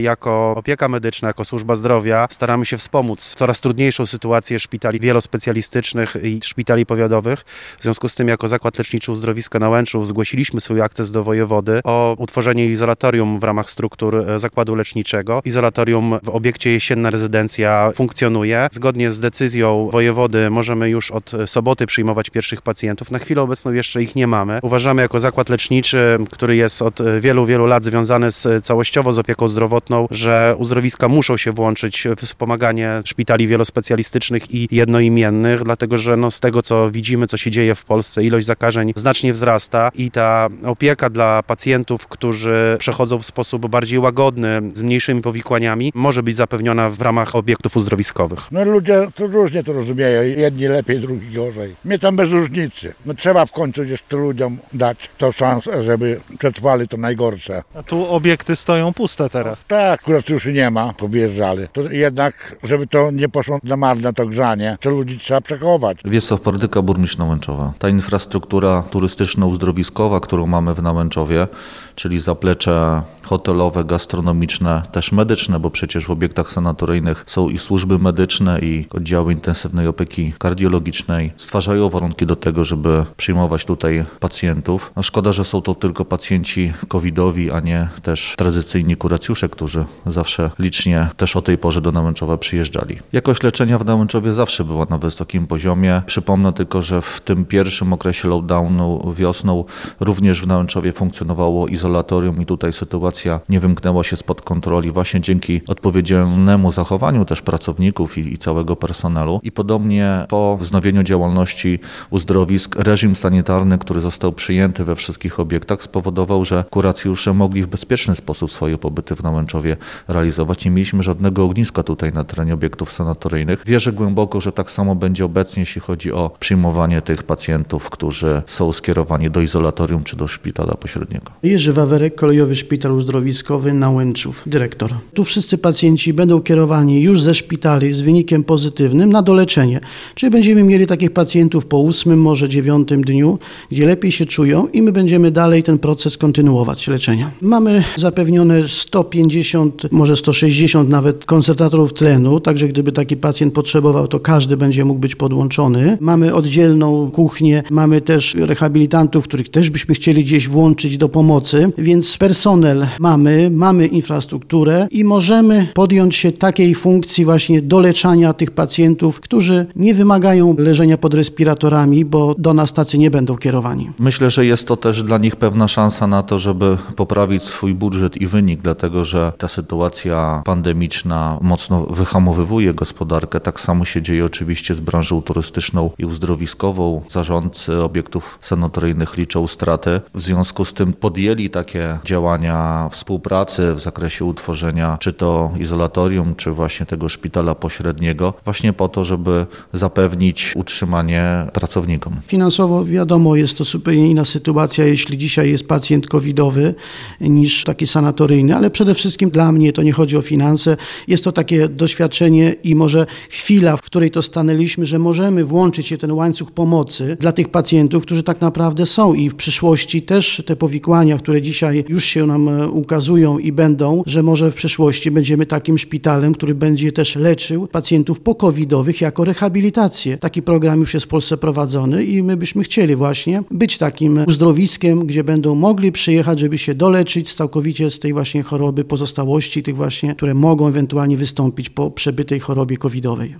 Jako opieka medyczna, jako służba zdrowia staramy się wspomóc coraz trudniejszą sytuację szpitali wielospecjalistycznych i szpitali powiatowych. W związku z tym jako Zakład Leczniczy Uzdrowiska Nałęczów zgłosiliśmy swój akces do wojewody o utworzenie izolatorium w ramach struktur zakładu leczniczego. Izolatorium w obiekcie Jesienna Rezydencja funkcjonuje. Zgodnie z decyzją wojewody możemy już od soboty przyjmować pierwszych pacjentów. Na chwilę obecną jeszcze ich nie mamy. Uważamy jako zakład leczniczy, który jest od wielu, wielu lat związany całościowo z opieką zdrowotną, że uzdrowiska muszą się włączyć w wspomaganie szpitali wielospecjalistycznych i jednoimiennych, dlatego że z tego, co widzimy, co się dzieje w Polsce, ilość zakażeń znacznie wzrasta i ta opieka dla pacjentów, którzy przechodzą w sposób bardziej łagodny, z mniejszymi powikłaniami, może być zapewniona w ramach obiektów uzdrowiskowych. Ludzie to różnie to rozumieją, jedni lepiej, drugi gorzej. Mnie tam bez różnicy. Trzeba w końcu jeszcze ludziom dać tą szansę, żeby przetrwali to najgorsze. A tu obiekty stoją puste teraz. Tak, akurat już nie ma, powyjeżdżali. To jednak, żeby to nie poszło na marne to grzanie, to ludzi trzeba przechować. Wiesław Pardyka, burmistrz Nałęczowa. Ta infrastruktura turystyczno-uzdrowiskowa, którą mamy w Nałęczowie, czyli zaplecze hotelowe, gastronomiczne, też medyczne, bo przecież w obiektach sanatoryjnych są i służby medyczne, i oddziały intensywnej opieki kardiologicznej. Stwarzają warunki do tego, żeby przyjmować tutaj pacjentów. Szkoda, że są to tylko pacjenci covidowi, a nie też tradycyjni kuracjusze, którzy zawsze licznie też o tej porze do Nałęczowa przyjeżdżali. Jakość leczenia w Nałęczowie zawsze była na wysokim poziomie. Przypomnę tylko, że w tym pierwszym okresie lockdownu wiosną również w Nałęczowie funkcjonowało izolatorium i tutaj sytuacja nie wymknęła się spod kontroli właśnie dzięki odpowiedzialnemu zachowaniu też pracowników i całego personelu. I podobnie po wznowieniu działalności uzdrowisk reżim sanitarny, który został przyjęty we wszystkich obiektach, spowodował, że kuracjusze mogli w bezpieczny sposób swoje pobyty w Nałęczowie realizować. Nie mieliśmy żadnego ogniska tutaj na terenie obiektów sanatoryjnych. Wierzę głęboko, że tak samo będzie obecnie, jeśli chodzi o przyjmowanie tych pacjentów, którzy są skierowani do izolatorium czy do szpitala pośredniego. Jerzy Wawerek, Kolejowy Szpital Uzdrowiskowy Nałęczów, dyrektor. Tu wszyscy pacjenci będą kierowani już ze szpitali z wynikiem pozytywnym na doleczenie. Czyli będziemy mieli takich pacjentów po 8, może 9 dniu, gdzie lepiej się czują i my będziemy dalej ten proces kontynuować leczenia. Mamy zapewnione 150, może 160 nawet koncentratorów tlenu, także gdyby taki pacjent potrzebował, to każdy będzie mógł być podłączony. Mamy oddzielną kuchnię, mamy też rehabilitantów, których też byśmy chcieli gdzieś włączyć do pomocy, więc personel mamy infrastrukturę i możemy podjąć się takiej funkcji właśnie doleczania tych pacjentów, którzy nie wymagają leżenia pod respiratorami, bo do nas tacy nie będą kierowani. Myślę, że jest to też dla nich pewna szansa na to, żeby poprawić swój budżet i wynik, dlatego że ta sytuacja pandemiczna mocno wyhamowywuje gospodarkę. Tak samo się dzieje oczywiście z branżą turystyczną i uzdrowiskową. Zarządcy obiektów sanatoryjnych liczą straty. W związku z tym podjęli takie działania współpracy w zakresie utworzenia czy to izolatorium, czy właśnie tego szpitala pośredniego, właśnie po to, żeby zapewnić utrzymanie pracownikom. Finansowo wiadomo, jest to zupełnie inna sytuacja, jeśli dzisiaj jest pacjent covidowy niż taki sanatoryjny, ale przede wszystkim dla mnie to nie chodzi o finanse, jest to takie doświadczenie i może chwila, w której to stanęliśmy, że możemy włączyć się w ten łańcuch pomocy dla tych pacjentów, którzy tak naprawdę są i w przyszłości też te powikłania, które dzisiaj już się nam ukazują i będą, że może w przyszłości będziemy takim szpitalem, który będzie też leczył pacjentów po-covidowych jako rehabilitację. Taki program już jest w Polsce prowadzony i my byśmy chcieli właśnie być takim uzdrowiskiem, gdzie będą mogli przyjechać, żeby się doleczyć całkowicie z tej właśnie choroby, pozostałości tych właśnie, które mogą ewentualnie wystąpić po przebytej chorobie covidowej.